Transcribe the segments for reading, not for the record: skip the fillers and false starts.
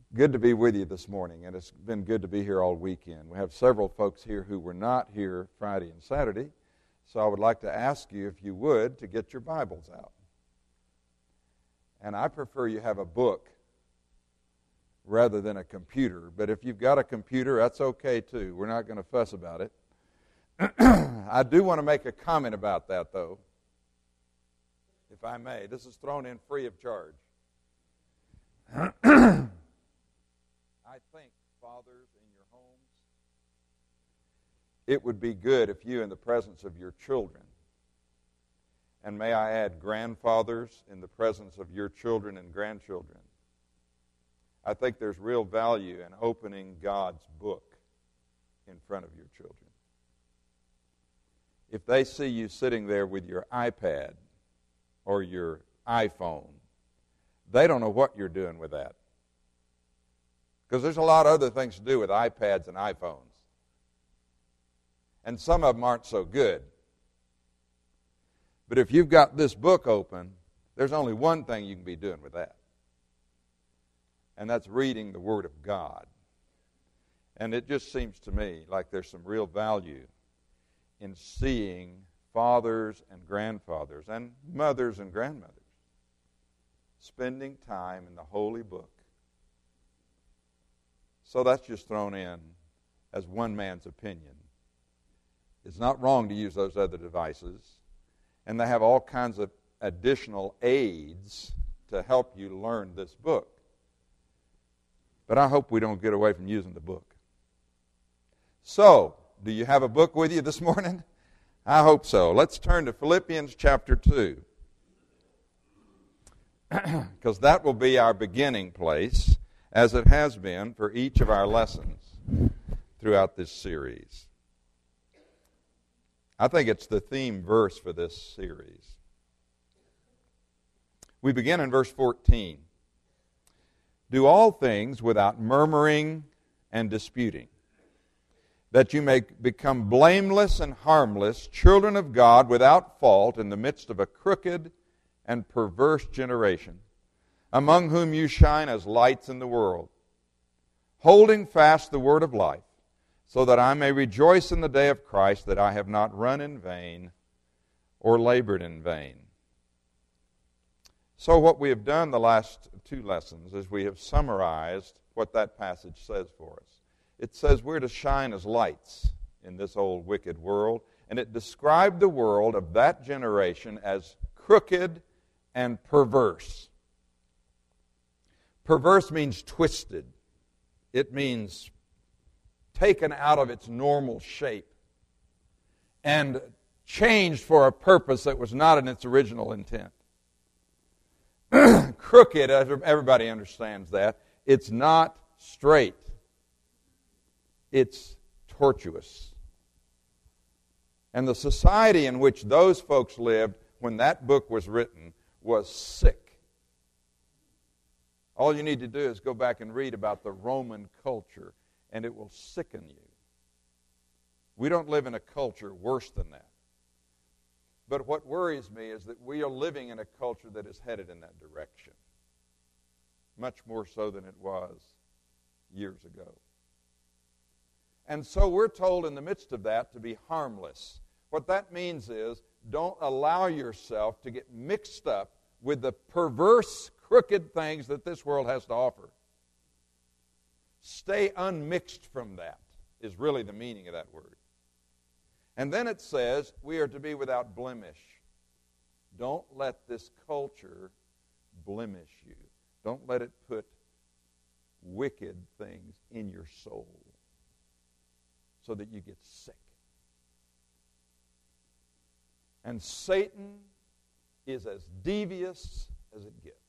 Good to be with you this morning, and it's been good to be here all weekend. We have several folks here who were not here Friday and Saturday, so I would like to ask you, if you would, to get your Bibles out. And I prefer you have a book rather than a computer, but if you've got a computer, that's okay too. We're not going to fuss about it. I do want to make a comment about that, though, if I may. This is thrown in free of charge. I think, fathers in your homes, it would be good if you, in the presence of your children, and may I add grandfathers, in the presence of your children and grandchildren, I think there's real value in opening God's book in front of your children. If they see you sitting there with your iPad or your iPhone, they don't know what you're doing with that. Because there's a lot of other things to do with iPads and iPhones. And some of them aren't so good. But if you've got this book open, there's only one thing you can be doing with that. And that's reading the Word of God. And it just seems to me like there's some real value in seeing fathers and grandfathers and mothers and grandmothers spending time in the Holy Book. So that's just thrown in as one man's opinion. It's not wrong to use those other devices, and they have all kinds of additional aids to help you learn this book. But I hope we don't get away from using the book. So, do you have a book with you this morning? I hope so. Let's turn to Philippians chapter 2. Because that will be our beginning place, as it has been for each of our lessons throughout this series. I think it's the theme verse for this series. We begin in verse 14. Do all things without murmuring and disputing, that you may become blameless and harmless, children of God without fault in the midst of a crooked and perverse generation, among whom you shine as lights in the world, holding fast the word of life, so that I may rejoice in the day of Christ, that I have not run in vain or labored in vain. So what we have done the last two lessons is we have summarized what that passage says for us. It says we're to shine as lights in this old wicked world, and it described the world of that generation as crooked and perverse. Perverse means twisted. It means taken out of its normal shape and changed for a purpose that was not in its original intent. Crooked, everybody understands that. It's not straight. It's tortuous. And the society in which those folks lived when that book was written was sick. All you need to do is go back and read about the Roman culture, and it will sicken you. We don't live in a culture worse than that. But what worries me is that we are living in a culture that is headed in that direction, much more so than it was years ago. And so we're told in the midst of that to be harmless. What that means is don't allow yourself to get mixed up with the perverse, crooked things that this world has to offer. Stay unmixed from that is really the meaning of that word. And then it says we are to be without blemish. Don't let this culture blemish you. Don't let it put wicked things in your soul so that you get sick. And Satan is as devious as it gets.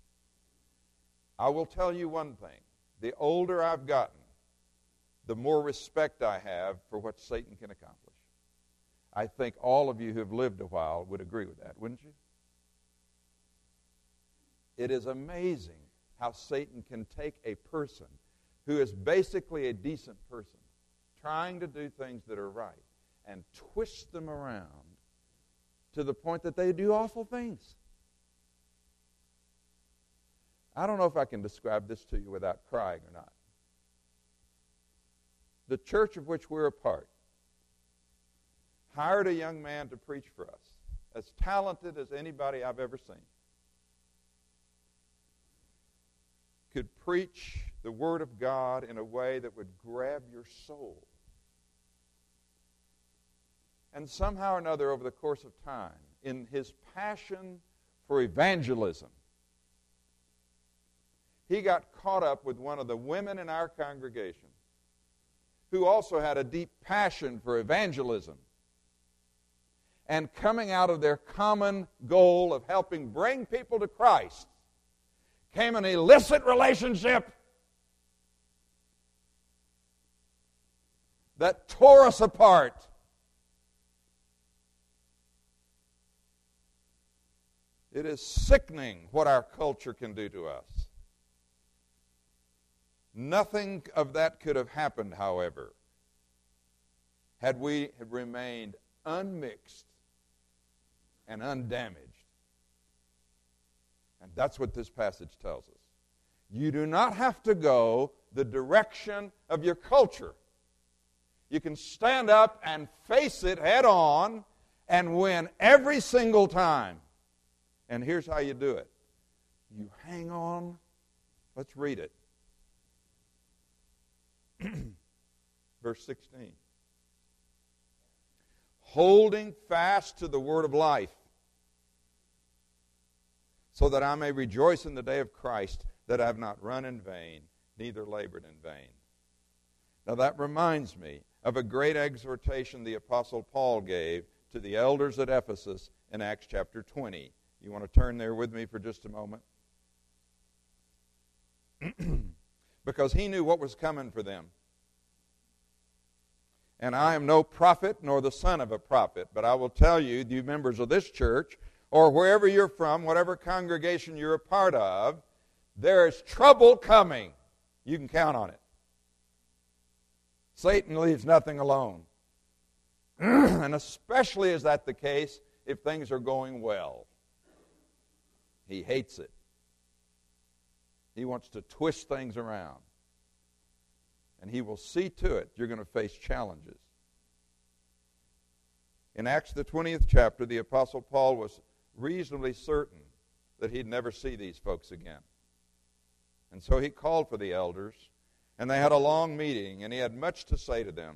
I will tell you one thing. The older I've gotten, the more respect I have for what Satan can accomplish. I think all of you who have lived a while would agree with that, wouldn't you? It is amazing how Satan can take a person who is basically a decent person, trying to do things that are right, and twist them around to the point that they do awful things. I don't know if I can describe this to you without crying or not. The church of which we're a part hired a young man to preach for us, as talented as anybody I've ever seen. Could preach the Word of God in a way that would grab your soul. And somehow or another, over the course of time, in his passion for evangelism, he got caught up with one of the women in our congregation who also had a deep passion for evangelism. And coming out of their common goal of helping bring people to Christ came an illicit relationship that tore us apart. It is sickening what our culture can do to us. Nothing of that could have happened, however, had we remained unmixed and undamaged. And that's what this passage tells us. You do not have to go the direction of your culture. You can stand up and face it head on and win every single time. And here's how you do it. You hang on. Let's read it. Verse 16. Holding fast to the word of life, so that I may rejoice in the day of Christ, that I have not run in vain, neither labored in vain. Now that reminds me of a great exhortation the Apostle Paul gave to the elders at Ephesus in Acts chapter 20. You want to turn there with me for just a moment? Because he knew what was coming for them. And I am no prophet nor the son of a prophet, but I will tell you, you members of this church, or wherever you're from, whatever congregation you're a part of, there is trouble coming. You can count on it. Satan leaves nothing alone. And especially is that the case if things are going well. He hates it. He wants to twist things around. And he will see to it you're going to face challenges. In Acts the 20th chapter, the Apostle Paul was reasonably certain that he'd never see these folks again. And so he called for the elders, and they had a long meeting, and he had much to say to them.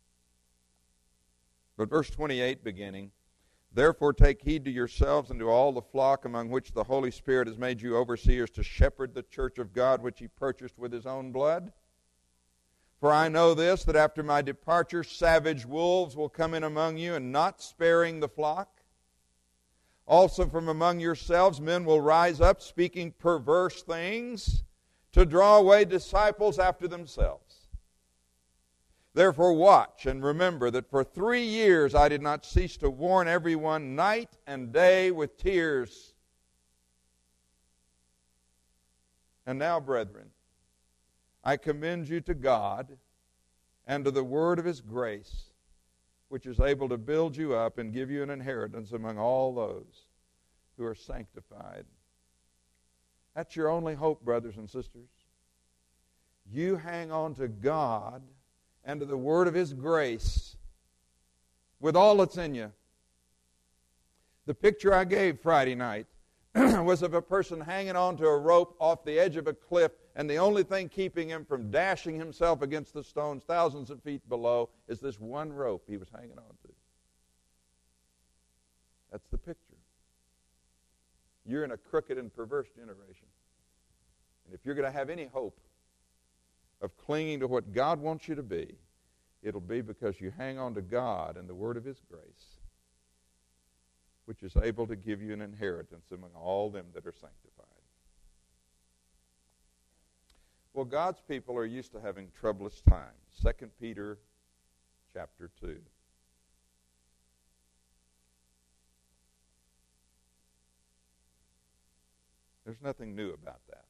But verse 28 beginning, therefore take heed to yourselves and to all the flock among which the Holy Spirit has made you overseers to shepherd the church of God which he purchased with his own blood. For I know this, that after my departure savage wolves will come in among you, and not sparing the flock. Also from among yourselves men will rise up, speaking perverse things, to draw away disciples after themselves. Therefore watch and remember that for 3 years I did not cease to warn everyone night and day with tears. And now, brethren, I commend you to God and to the word of his grace, which is able to build you up and give you an inheritance among all those who are sanctified. That's your only hope, brothers and sisters. You hang on to God and to the word of his grace with all that's in you. The picture I gave Friday night was of a person hanging on to a rope off the edge of a cliff, and the only thing keeping him from dashing himself against the stones thousands of feet below is this one rope he was hanging on to. That's the picture. You're in a crooked and perverse generation. And if you're going to have any hope of clinging to what God wants you to be, it'll be because you hang on to God and the word of his grace, which is able to give you an inheritance among all them that are sanctified. Well, God's people are used to having troublous times. 2 Peter chapter 2. There's nothing new about that.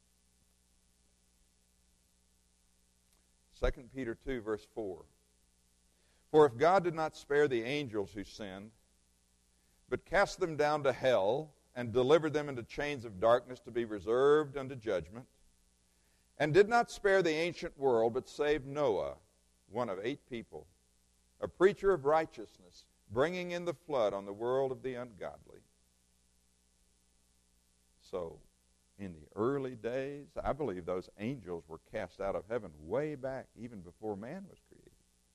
2 Peter 2, verse 4. For if God did not spare the angels who sinned, but cast them down to hell and delivered them into chains of darkness to be reserved unto judgment, and did not spare the ancient world, but saved Noah, one of 8 people, a preacher of righteousness, bringing in the flood on the world of the ungodly. So, in the early days, I believe those angels were cast out of heaven way back, even before man was created.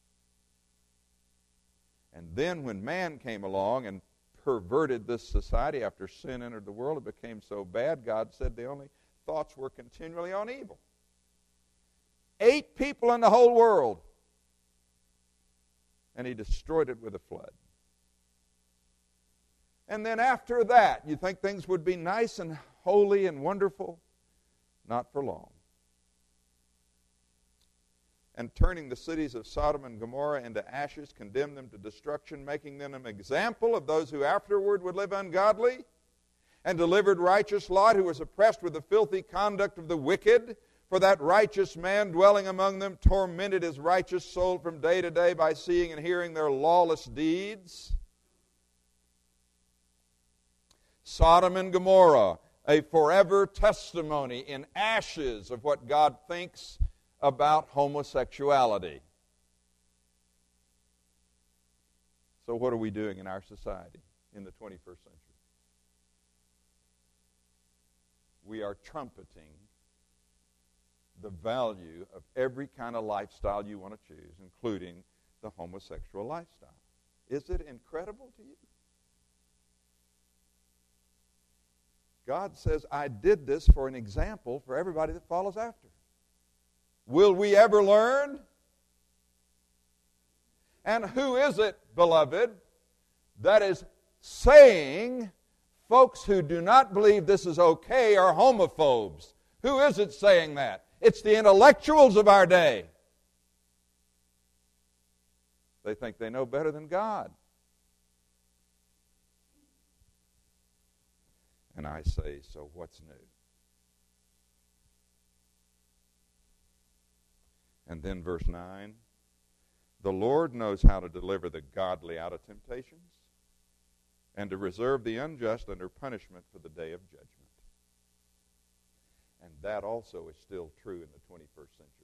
And then when man came along and perverted this society after sin entered the world, it became so bad, God said the only thoughts were continually on evil. 8 people in the whole world. And he destroyed it with a flood. And then after that, you think things would be nice and holy and wonderful? Not for long. And turning the cities of Sodom and Gomorrah into ashes, condemned them to destruction, making them an example of those who afterward would live ungodly, and delivered righteous Lot, who was oppressed with the filthy conduct of the wicked. For that righteous man dwelling among them tormented his righteous soul from day to day by seeing and hearing their lawless deeds. Sodom and Gomorrah, a forever testimony in ashes of what God thinks about homosexuality. So what are we doing in our society in the 21st century? We are trumpeting the value of every kind of lifestyle you want to choose, including the homosexual lifestyle. Is it incredible to you? God says, I did this for an example for everybody that follows after. Will we ever learn? And who is it, beloved, that is saying folks who do not believe this is okay are homophobes? Who is it saying that? It's the intellectuals of our day. They think they know better than God. And I say, so what's new? And then verse 9, the Lord knows how to deliver the godly out of temptations and to reserve the unjust under punishment for the day of judgment. And that also is still true in the 21st century.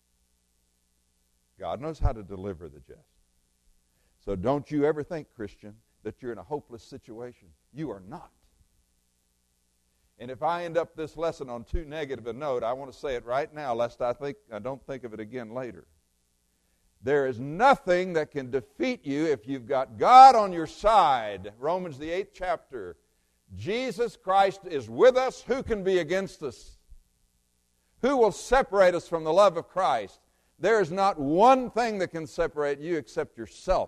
God knows how to deliver the just. So don't you ever think, Christian, that you're in a hopeless situation. You are not. And if I end up this lesson on too negative a note, I want to say it right now, lest I don't think of it again later. There is nothing that can defeat you if you've got God on your side. Romans the 8th chapter. Jesus Christ is with us. Who can be against us? Who will separate us from the love of Christ? There is not one thing that can separate you except yourself.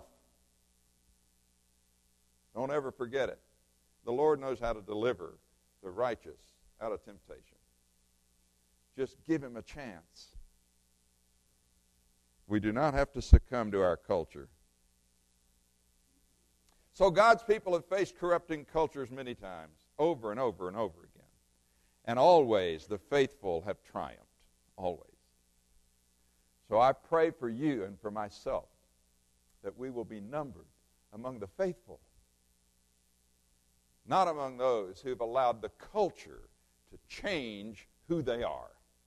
Don't ever forget it. The Lord knows how to deliver the righteous out of temptation. Just give him a chance. We do not have to succumb to our culture. So God's people have faced corrupting cultures many times, over and over and over again. And always the faithful have triumphed. Always. So I pray for you and for myself that we will be numbered among the faithful, not among those who have allowed the culture to change who they are.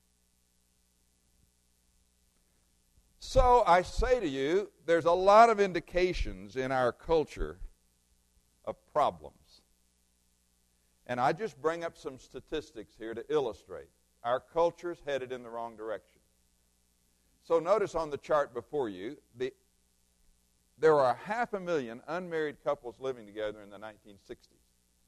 So I say to you, there's a lot of indications in our culture of problems. And I just bring up some statistics here to illustrate. Our culture is headed in the wrong direction. So notice on the chart before you, there are 500,000 unmarried couples living together in the 1960s.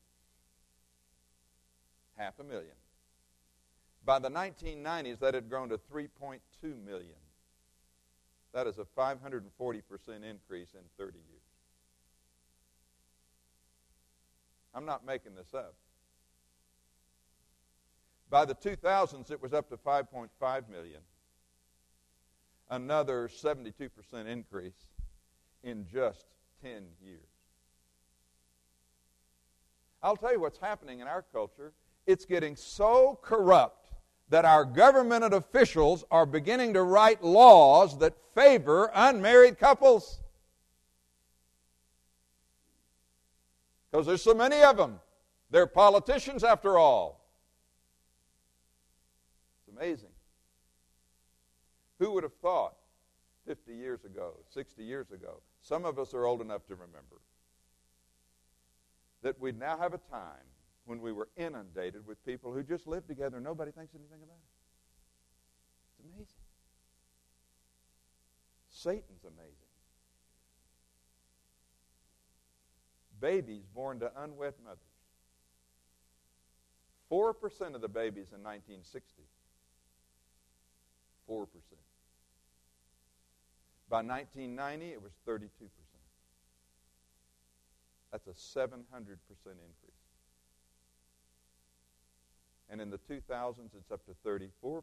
500,000. By the 1990s, that had grown to 3.2 million. That is a 540% increase in 30 years. I'm not making this up. By the 2000s, it was up to 5.5 million. Another 72% increase in just 10 years. I'll tell you what's happening in our culture. It's getting so corrupt that our government officials are beginning to write laws that favor unmarried couples. Because there's so many of them. They're politicians after all. It's amazing. Who would have thought 50 years ago, 60 years ago, some of us are old enough to remember, that we'd now have a time when we were inundated with people who just live together and nobody thinks anything about it. It's amazing. Satan's amazing. Babies born to unwed mothers. 4% of the babies in 1960. 4%. By 1990, it was 32%. That's a 700% increase. And in the 2000s, it's up to 34%.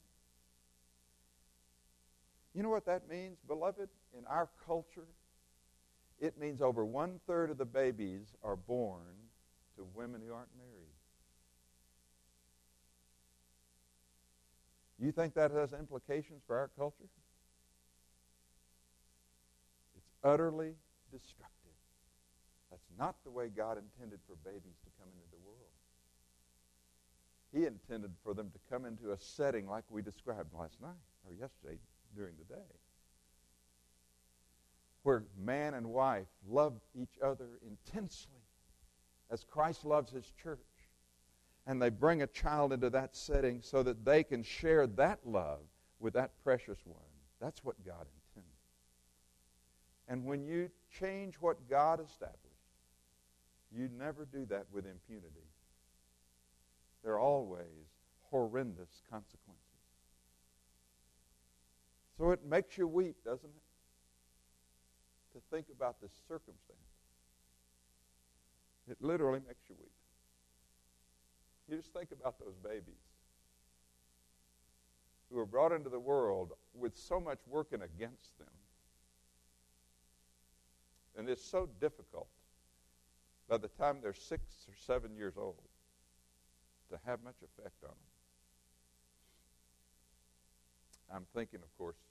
You know what that means, beloved? In our culture, it means over 1/3 of the babies are born to women who aren't married. You think that has implications for our culture? It's utterly destructive. That's not the way God intended for babies to come into the world. He intended for them to come into a setting like we described last night or yesterday during the day, where man and wife love each other intensely as Christ loves his church. And they bring a child into that setting so that they can share that love with that precious one. That's what God intended. And when you change what God established, you never do that with impunity. There are always horrendous consequences. So it makes you weep, doesn't it? To think about this circumstance. It literally makes you weep. You just think about those babies who are brought into the world with so much working against them. And it's so difficult by the time they're 6 or 7 years old to have much effect on them. I'm thinking, of course,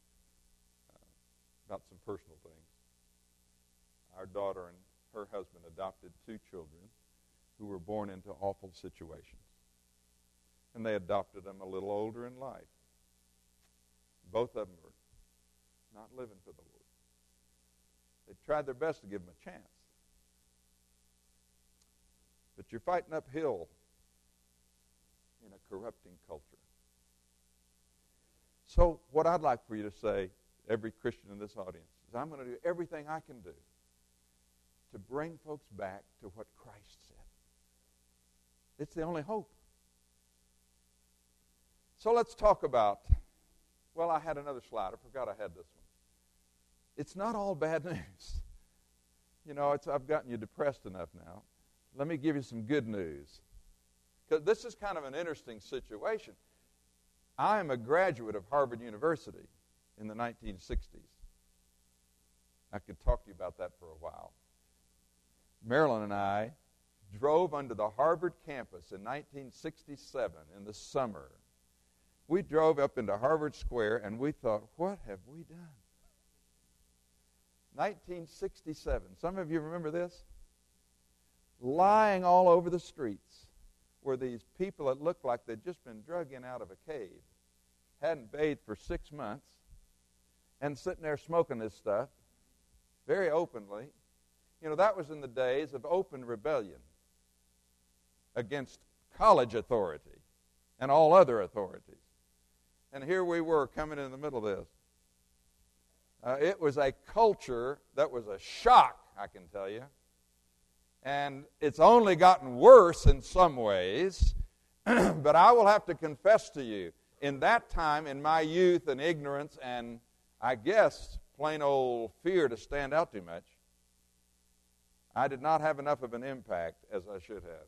about some personal things. Our daughter and her husband adopted 2 children who were born into awful situations. And they adopted them a little older in life. Both of them were not living for the Lord. They tried their best to give them a chance. But you're fighting uphill in a corrupting culture. So what I'd like for you to say, every Christian in this audience, is I'm going to do everything I can do to bring folks back to what Christ said. It's the only hope. So let's talk about, well, I had another slide. I forgot I had this one. It's not all bad news. You know, I've gotten you depressed enough now. Let me give you some good news. Because this is kind of an interesting situation. I am a graduate of Harvard University in the 1960s. I could talk to you about that for a while. Marilyn and I drove onto the Harvard campus in 1967 in the summer. We drove up into Harvard Square and we thought, what have we done? 1967. Some of you remember this? Lying all over the streets were these people that looked like they'd just been drug in out of a cave, hadn't bathed for 6 months, and sitting there smoking this stuff very openly. You know, that was in the days of open rebellion against college authority and all other authorities. And here we were coming in the middle of this. It was a culture that was a shock, I can tell you. And it's only gotten worse in some ways. But I will have to confess to you, in that time, in my youth and ignorance and, I guess, plain old fear to stand out too much, I did not have enough of an impact as I should have.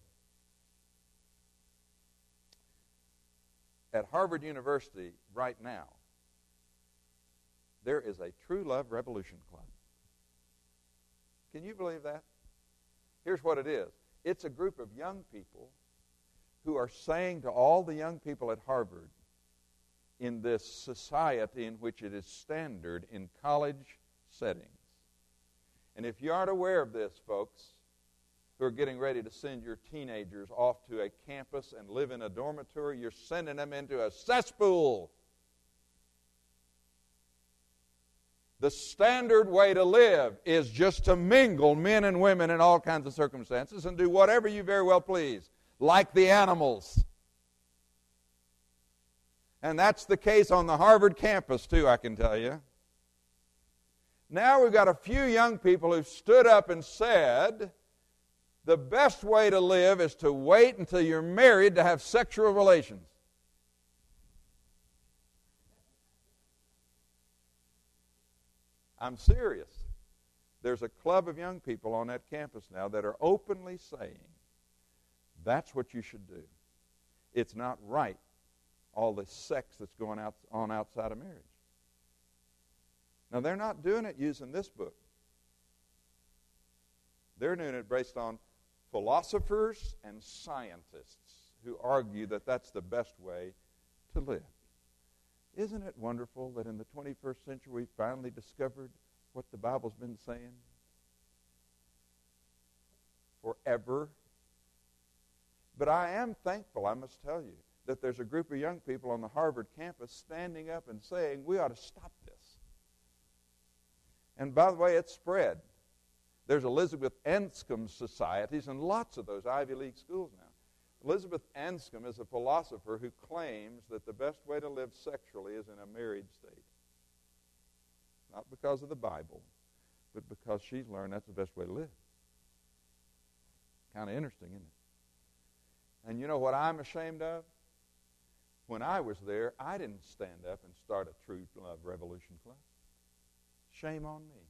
At Harvard University right now, there is a True Love Revolution Club. Can you believe that? Here's what it is. It's a group of young people who are saying to all the young people at Harvard, in this society in which it is standard in college settings. And if you aren't aware of this, folks, who are getting ready to send your teenagers off to a campus and live in a dormitory, you're sending them into a cesspool. The standard way to live is just to mingle men and women in all kinds of circumstances and do whatever you very well please, like the animals. And that's the case on the Harvard campus too, I can tell you. Now we've got a few young people who stood up and said, the best way to live is to wait until you're married to have sexual relations. I'm serious. There's a club of young people on that campus now that are openly saying, that's what you should do. It's not right, all the sex that's going on outside of marriage. Now, they're not doing it using this book. They're doing it based on philosophers and scientists who argue that that's the best way to live. Isn't it wonderful that in the 21st century we finally discovered what the Bible's been saying forever? But I am thankful, I must tell you, that there's a group of young people on the Harvard campus standing up and saying, we ought to stop this. And by the way, it's spread. There's Elizabeth Anscombe societies and lots of those Ivy League schools now. Elizabeth Anscombe is a philosopher who claims that the best way to live sexually is in a married state. Not because of the Bible, but because she's learned that's the best way to live. Kind of interesting, isn't it? And you know what I'm ashamed of? When I was there, I didn't stand up and start a True Love Revolution Club. Shame on me.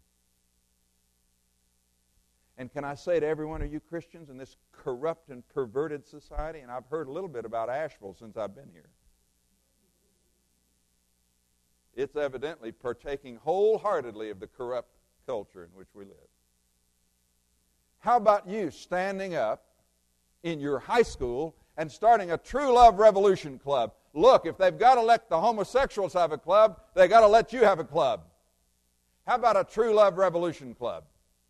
And can I say to every one of you Christians in this corrupt and perverted society, and I've heard a little bit about Asheville since I've been here, it's evidently partaking wholeheartedly of the corrupt culture in which we live. How about you standing up in your high school and starting a True Love Revolution Club? Look, if they've got to let the homosexuals have a club, they've got to let you have a club. How about a True Love Revolution Club?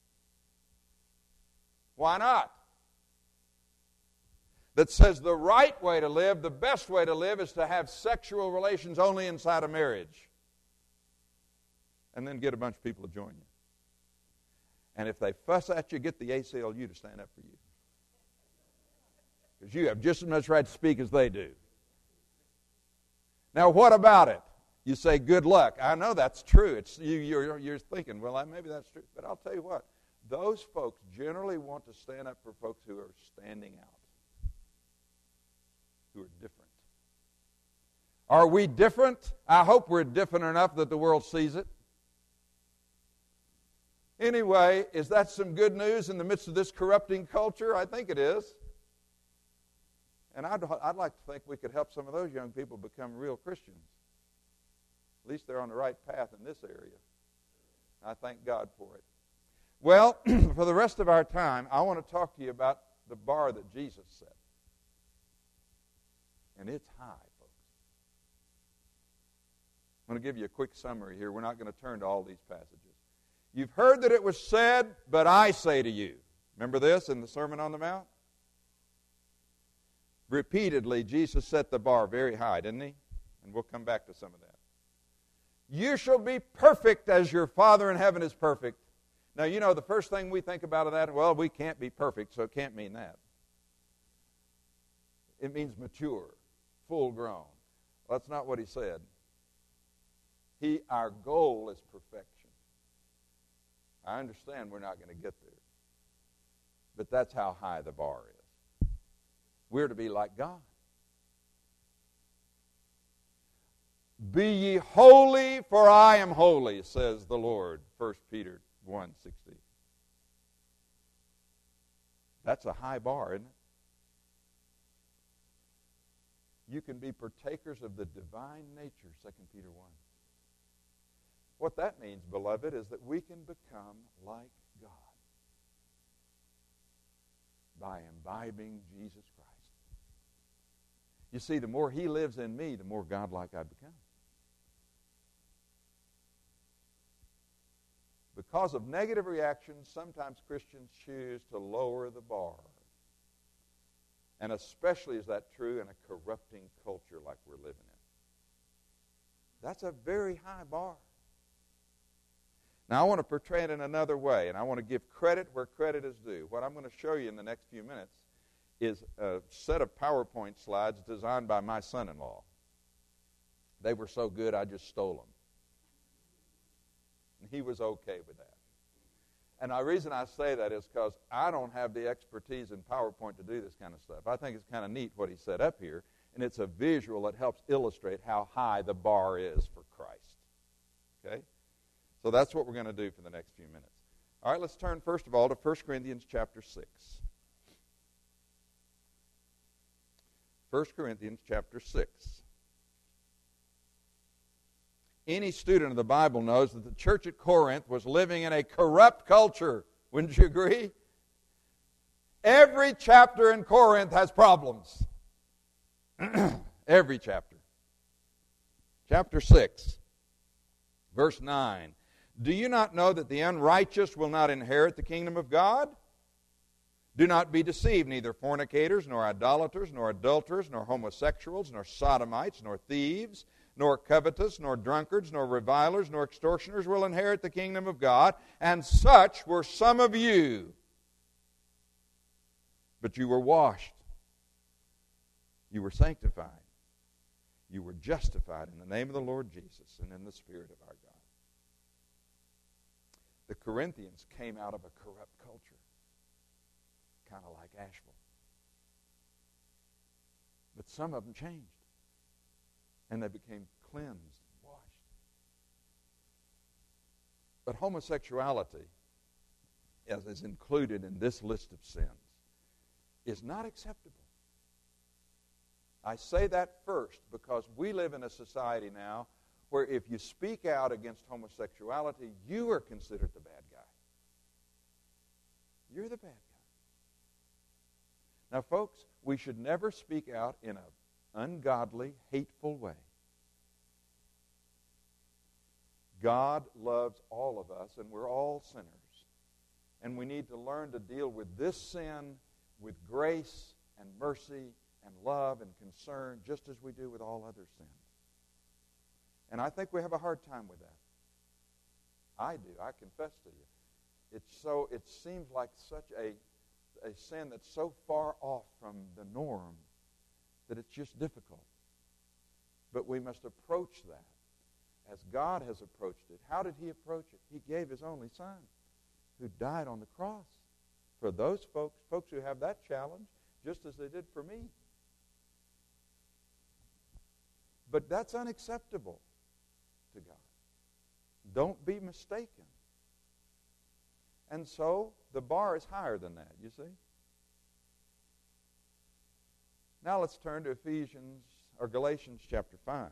Why not? That says the right way to live, the best way to live is to have sexual relations only inside of marriage. And then get a bunch of people to join you. And if they fuss at you, get the ACLU to stand up for you. Because you have just as much right to speak as they do. Now, what about it? You say, good luck. I know that's true. You're thinking, well, maybe that's true. But I'll tell you what. Those folks generally want to stand up for folks who are standing out, who are different. Are we different? I hope we're different enough that the world sees it. Anyway, is that some good news in the midst of this corrupting culture? I think it is. And I'd like to think we could help some of those young people become real Christians. At least they're on the right path in this area. I thank God for it. Well, for the rest of our time, I want to talk to you about the bar that Jesus set. And it's high, folks. I'm going to give you a quick summary here. We're not going to turn to all these passages. You've heard that it was said, but I say to you. Remember this in the Sermon on the Mount? Repeatedly, Jesus set the bar very high, didn't he? And we'll come back to some of that. You shall be perfect as your Father in heaven is perfect. Now, you know, the first thing we think about that, well, we can't be perfect, so it can't mean that. It means mature, full grown. Well, that's not what he said. Our goal is perfection. I understand we're not going to get there. But that's how high the bar is. We're to be like God. Be ye holy, for I am holy, says the Lord, 1 Peter 1:16. That's a high bar, isn't it? You can be partakers of the divine nature, 2 Peter 1. What that means, beloved, is that we can become like God by imbibing Jesus Christ. You see, the more He lives in me, the more God-like I become. because of negative reactions, sometimes Christians choose to lower the bar. And especially is that true in a corrupting culture like we're living in. That's a very high bar. Now, I want to portray it in another way, and I want to give credit where credit is due. What I'm going to show you in the next few minutes is a set of PowerPoint slides designed by my son-in-law. They were so good, I just stole them. And he was okay with that. And the reason I say that is because I don't have the expertise in PowerPoint to do this kind of stuff. I think it's kind of neat what he set up here, and it's a visual that helps illustrate how high the bar is for Christ. Okay? So that's what we're going to do for the next few minutes. All right, let's turn first of all to 1 Corinthians chapter 6. 1 Corinthians chapter 6. Any student of the Bible knows that the church at Corinth was living in a corrupt culture. Wouldn't you agree? Every chapter in Corinth has problems. Every chapter. Chapter 6, verse 9. Do you not know that the unrighteous will not inherit the kingdom of God? Do not be deceived, neither fornicators, nor idolaters, nor adulterers, nor homosexuals, nor sodomites, nor thieves, nor covetous, nor drunkards, nor revilers, nor extortioners will inherit the kingdom of God. And such were some of you. But you were washed. You were sanctified. You were justified in the name of the Lord Jesus and in the Spirit of our God. The Corinthians came out of a corrupt culture, kind of like Asheville. But some of them changed, and they became cleansed, washed. But homosexuality, as is included in this list of sins, is not acceptable. I say that first because we live in a society now where if you speak out against homosexuality, you are considered the bad guy. You're the bad guy. Now, folks, we should never speak out in an ungodly, hateful way. God loves all of us, and we're all sinners. And we need to learn to deal with this sin with grace and mercy and love and concern, just as we do with all other sins. And I think we have a hard time with that. I do. I confess to you. It seems like such a sin that's so far off from the norm that it's just difficult. But we must approach that as God has approached it. How did He approach it? He gave His only Son who died on the cross for those folks who have that challenge, just as they did for me. But that's unacceptable to God. Don't be mistaken. And so the bar is higher than that, you see. Now let's turn to Galatians chapter 5.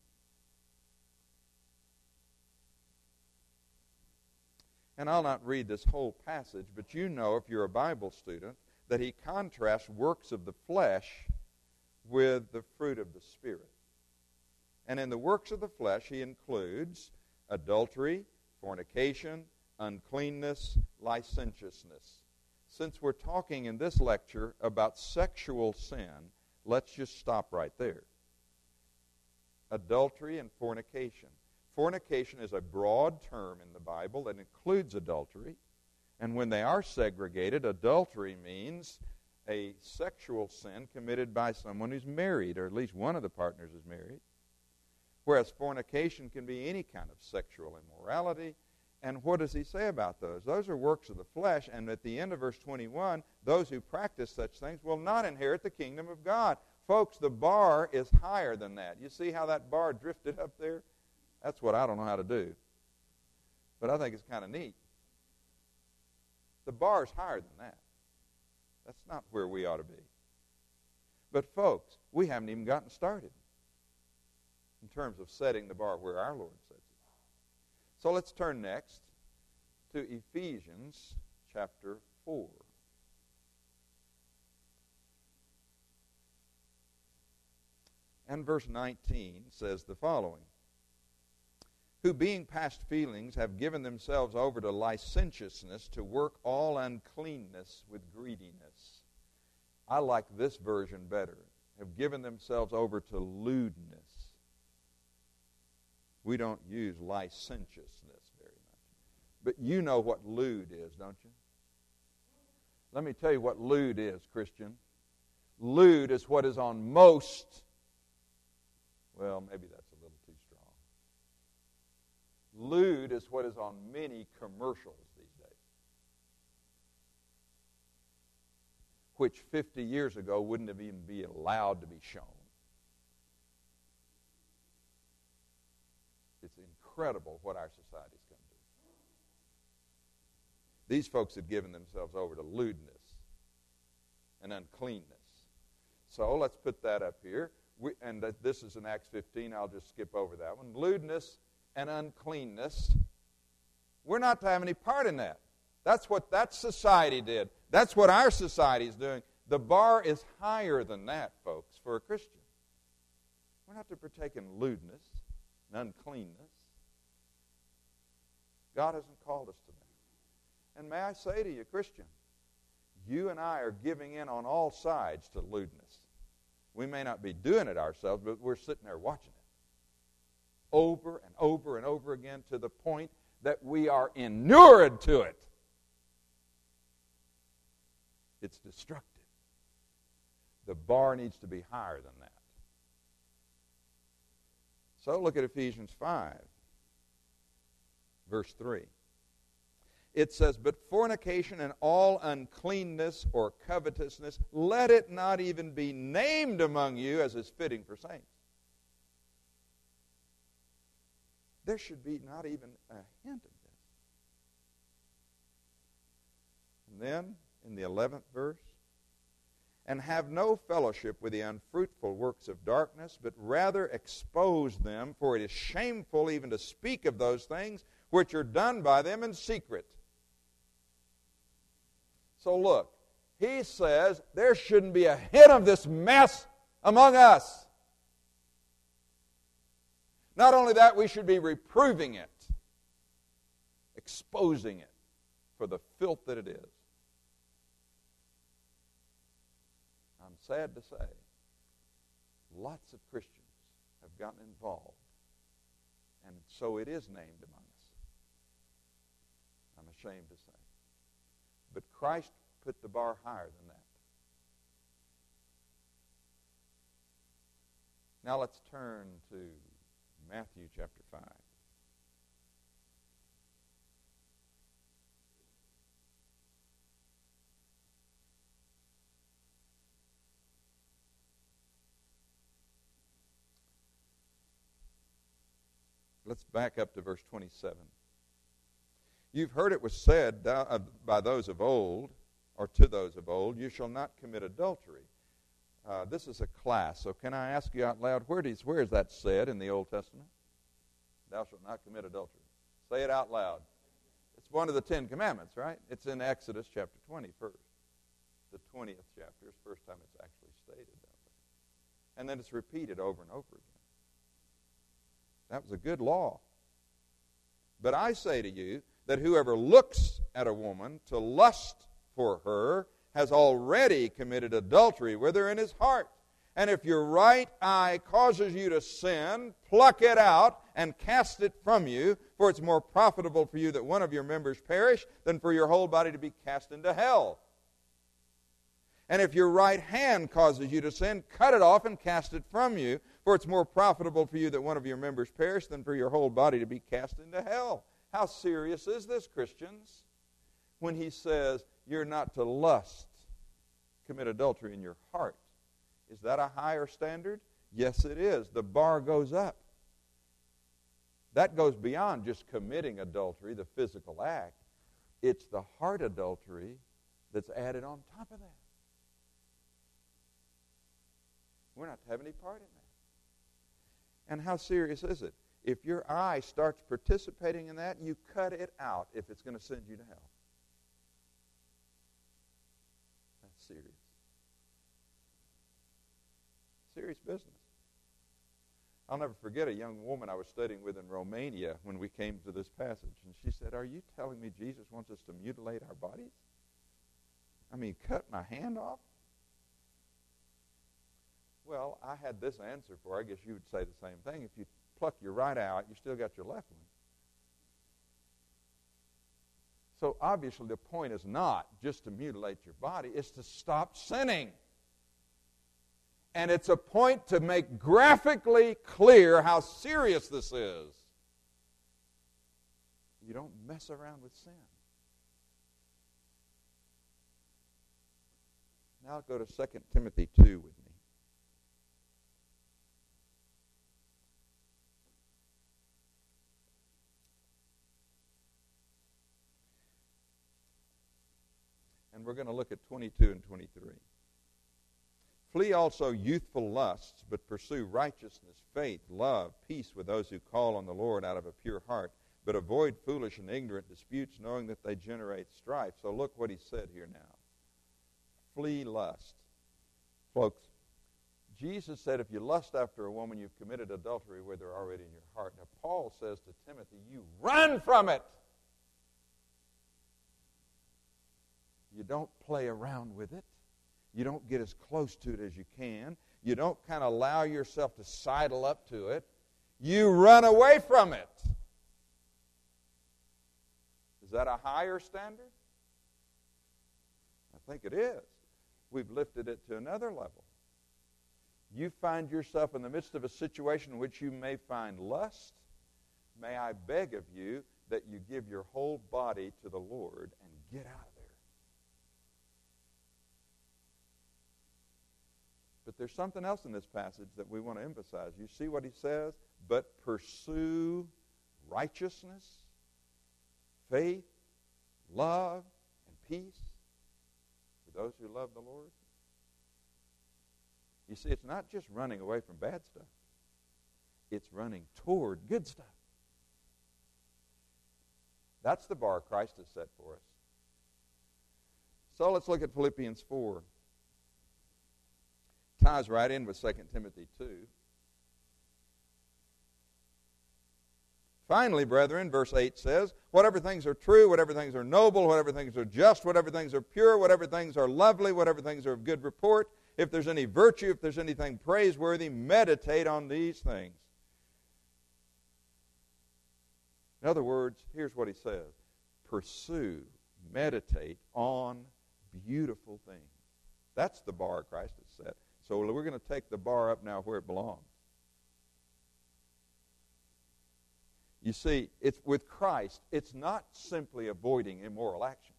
And I'll not read this whole passage, but you know, if you're a Bible student, that he contrasts works of the flesh with the fruit of the Spirit. And in the works of the flesh, he includes adultery, fornication, uncleanness, licentiousness. Since we're talking in this lecture about sexual sin, let's just stop right there. Adultery and fornication. Fornication is a broad term in the Bible that includes adultery. And when they are segregated, adultery means a sexual sin committed by someone who's married, or at least one of the partners is married. Whereas fornication can be any kind of sexual immorality. And what does he say about those? Those are works of the flesh, and at the end of verse 21, those who practice such things will not inherit the kingdom of God. Folks, the bar is higher than that. You see how that bar drifted up there? That's what I don't know how to do. But I think it's kind of neat. The bar is higher than that. That's not where we ought to be. But folks, we haven't even gotten started in terms of setting the bar where our Lord sets it. So let's turn next to Ephesians chapter 4. And verse 19 says the following. who being past feelings have given themselves over to licentiousness, to work all uncleanness with greediness. I like this version better. Have given themselves over to lewdness. We don't use licentiousness very much. But you know what lewd is, don't you? Let me tell you what lewd is, Christian. Lewd is what is on most, well, maybe that's a little too strong. Lewd is what is on many commercials these days, which 50 years ago wouldn't have even been allowed to be shown. It's incredible what our society's come to. These folks had given themselves over to lewdness and uncleanness. So let's put that up here. This is in Acts 15. I'll just skip over that one. Lewdness and uncleanness. We're not to have any part in that. That's what that society did. That's what our society is doing. The bar is higher than that, folks, for a Christian. We're not to partake in lewdness and uncleanness. God hasn't called us to that. And may I say to you, Christian, you and I are giving in on all sides to lewdness. We may not be doing it ourselves, but we're sitting there watching it over and over and over again to the point that we are inured to it. It's destructive. The bar needs to be higher than that. So look at Ephesians 5, verse 3. It says, but fornication and all uncleanness or covetousness, let it not even be named among you as is fitting for saints. There should be not even a hint of this. And then, in the 11th verse, and have no fellowship with the unfruitful works of darkness, but rather expose them, for it is shameful even to speak of those things which are done by them in secret. So look, he says there shouldn't be a hint of this mess among us. Not only that, we should be reproving it, exposing it for the filth that it is. I'm sad to say, lots of Christians have gotten involved, and so it is named among us. I'm ashamed to say. But Christ put the bar higher than that. Now let's turn to Matthew chapter 5. Let's back up to verse 27. You've heard it was said by those of old, or to those of old, you shall not commit adultery. This is a class, so can I ask you out loud, where is that said in the Old Testament? Thou shalt not commit adultery. Say it out loud. It's one of the 10 Commandments, right? It's in Exodus chapter 20 first. The 20th chapter is the first time it's actually stated that way. And then it's repeated over and over again. That was a good law. But I say to you that whoever looks at a woman to lust for her has already committed adultery with her in his heart. And if your right eye causes you to sin, pluck it out and cast it from you, for it's more profitable for you that one of your members perish than for your whole body to be cast into hell. And if your right hand causes you to sin, cut it off and cast it from you, for it's more profitable for you that one of your members perish than for your whole body to be cast into hell. How serious is this, Christians? When he says you're not to lust, commit adultery in your heart. Is that a higher standard? Yes, it is. The bar goes up. That goes beyond just committing adultery, the physical act. It's the heart adultery that's added on top of that. We're not to have any part in that. And how serious is it? If your eye starts participating in that, you cut it out if it's going to send you to hell. That's serious. Serious business. I'll never forget a young woman I was studying with in Romania when we came to this passage. And she said, "Are you telling me Jesus wants us to mutilate our bodies? I mean, cut my hand off?" Well, I had this answer for her. I guess you would say the same thing. If you pluck your right eye out, you still got your left one. So obviously the point is not just to mutilate your body. It's to stop sinning. And it's a point to make graphically clear how serious this is. You don't mess around with sin. Now go to 2 Timothy 2 with me. And we're going to look at 22 and 23. Flee also youthful lusts, but pursue righteousness, faith, love, peace with those who call on the Lord out of a pure heart. But avoid foolish and ignorant disputes, knowing that they generate strife. So look what he said here now. Flee lust. Folks, Jesus said if you lust after a woman, you've committed adultery with her already in your heart. Now Paul says to Timothy, you run from it. You don't play around with it. You don't get as close to it as you can. You don't kind of allow yourself to sidle up to it. You run away from it. Is that a higher standard? I think it is. We've lifted it to another level. You find yourself in the midst of a situation in which you may find lust. May I beg of you that you give your whole body to the Lord and get out of there. But there's something else in this passage that we want to emphasize. You see what he says? But pursue righteousness, faith, love, and peace with those who love the Lord. You see, it's not just running away from bad stuff. It's running toward good stuff. That's the bar Christ has set for us. So let's look at Philippians 4. Ties right in with 2 Timothy 2. Finally, brethren, verse 8 says, whatever things are true, whatever things are noble, whatever things are just, whatever things are pure, whatever things are lovely, whatever things are of good report, if there's any virtue, if there's anything praiseworthy, meditate on these things. In other words, here's what he says. Pursue, meditate on beautiful things. That's the bar Christ has set. So we're going to take the bar up now where it belongs. You see, it's with Christ, it's not simply avoiding immoral actions.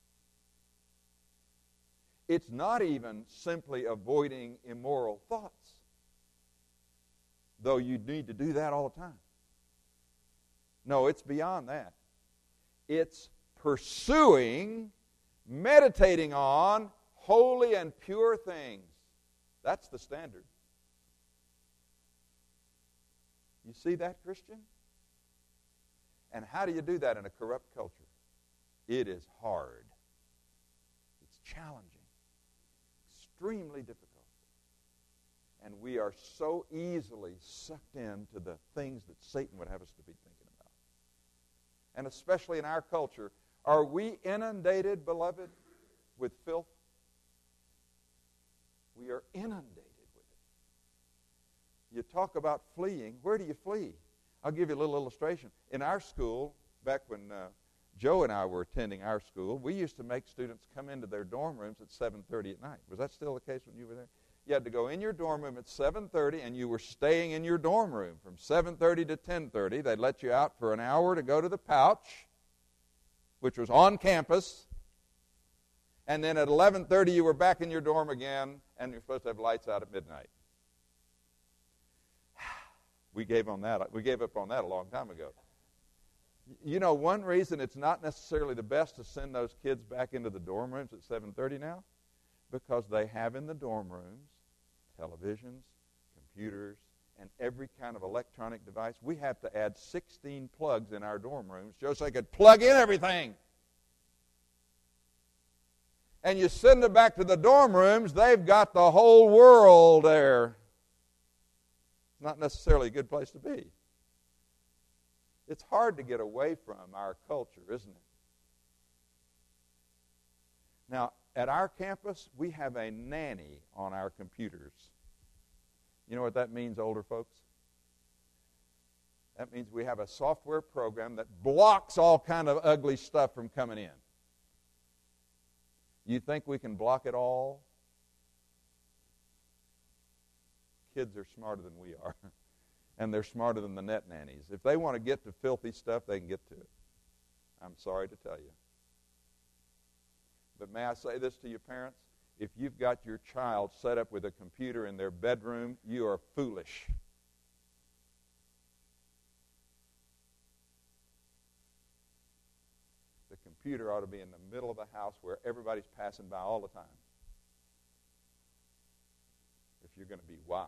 It's not even simply avoiding immoral thoughts, though you need to do that all the time. No, it's beyond that. It's pursuing, meditating on holy and pure things. That's the standard. You see that, Christian? And how do you do that in a corrupt culture? It is hard. It's challenging. Extremely difficult. And we are so easily sucked into the things that Satan would have us to be thinking about. And especially in our culture, are we inundated, beloved, with filth? We are inundated with it. You talk about fleeing. Where do you flee? I'll give you a little illustration. In our school, back when Joe and I were attending our school, we used to make students come into their dorm rooms at 7:30 at night. Was that still the case when you were there? You had to go in your dorm room at 7:30, and you were staying in your dorm room from 7:30 to 10:30. They'd let you out for an hour to go to the pouch, which was on campus. And then at 11:30, you were back in your dorm again, and you're supposed to have lights out at midnight. We gave up on that a long time ago. You know, one reason it's not necessarily the best to send those kids back into the dorm rooms at 7:30 now, because they have in the dorm rooms televisions, computers, and every kind of electronic device. We have to add 16 plugs in our dorm rooms just so they could plug in everything. And you send them back to the dorm rooms, they've got the whole world there. not necessarily a good place to be. It's hard to get away from our culture, isn't it? Now, at our campus, we have a nanny on our computers. You know what that means, older folks? That means we have a software program that blocks all kind of ugly stuff from coming in. You think we can block it all? Kids are smarter than we are. And they're smarter than the net nannies. If they want to get to filthy stuff, they can get to it. I'm sorry to tell you. But may I say this to you, parents? If you've got your child set up with a computer in their bedroom, you are foolish. The computer ought to be in the middle of the house where everybody's passing by all the time. If you're going to be wise.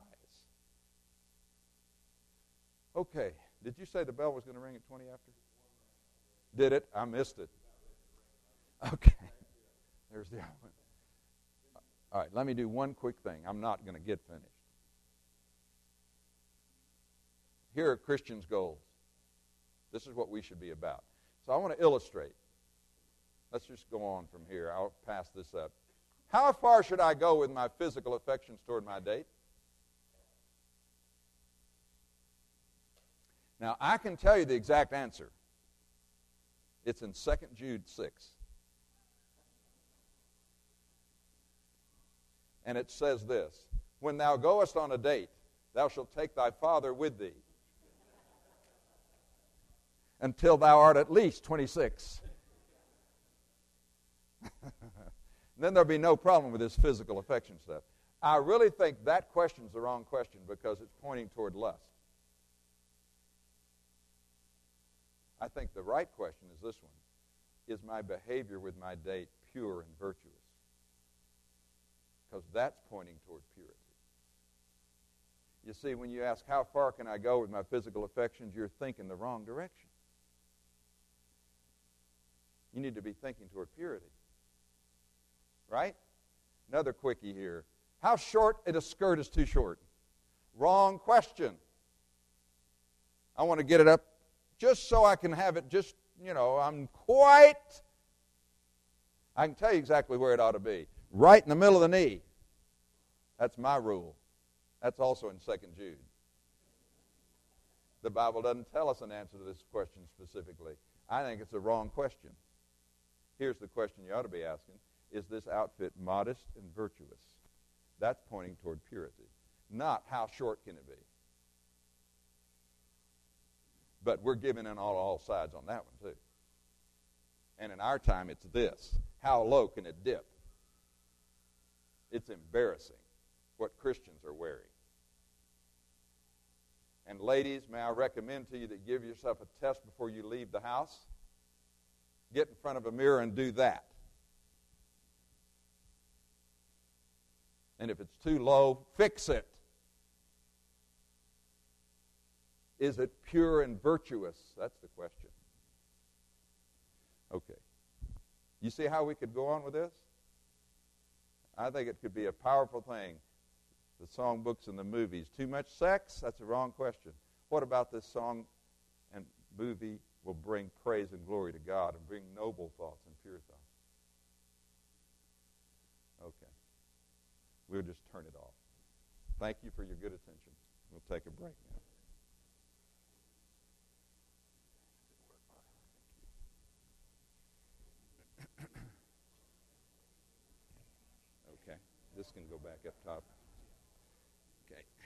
Okay. Did you say the bell was going to ring at 20 after? Did it? I missed it. Okay. There's the other one. All right, let me do one quick thing. I'm not going to get finished. Here are Christians' goals. This is what we should be about. So I want to illustrate. Let's just go on from here. I'll pass this up. How far should I go with my physical affections toward my date? Now, I can tell you the exact answer. It's in 2 Jude 6. And it says this, when thou goest on a date, thou shalt take thy father with thee until thou art at least 26. Then there'll be no problem with this physical affection stuff. I really think that question's the wrong question because it's pointing toward lust. I think the right question is this one. Is my behavior with my date pure and virtuous? Because that's pointing toward purity. You see, when you ask, how far can I go with my physical affections, you're thinking the wrong direction. You need to be thinking toward purity. Right? Another quickie here. How short a skirt is too short? Wrong question. I want to get it up just so I can have it just, I can tell you exactly where it ought to be. Right in the middle of the knee. That's my rule. That's also in 2 Jude. The Bible doesn't tell us an answer to this question specifically. I think it's a wrong question. Here's the question you ought to be asking. Is this outfit modest and virtuous? That's pointing toward purity. Not how short can it be. But we're giving in all sides on that one too. And in our time it's this. How low can it dip? It's embarrassing what Christians are wearing. And ladies, may I recommend to you that give yourself a test before you leave the house. Get in front of a mirror and do that. And if it's too low, fix it. Is it pure and virtuous? That's the question. Okay. You see how we could go on with this? I think it could be a powerful thing. The songbooks and the movies. Too much sex? That's a wrong question. What about this song and movie will bring praise and glory to God and bring noble thoughts and pure thoughts? Okay. We'll just turn it off. Thank you for your good attention. We'll take a break now. Okay. This can go back up top.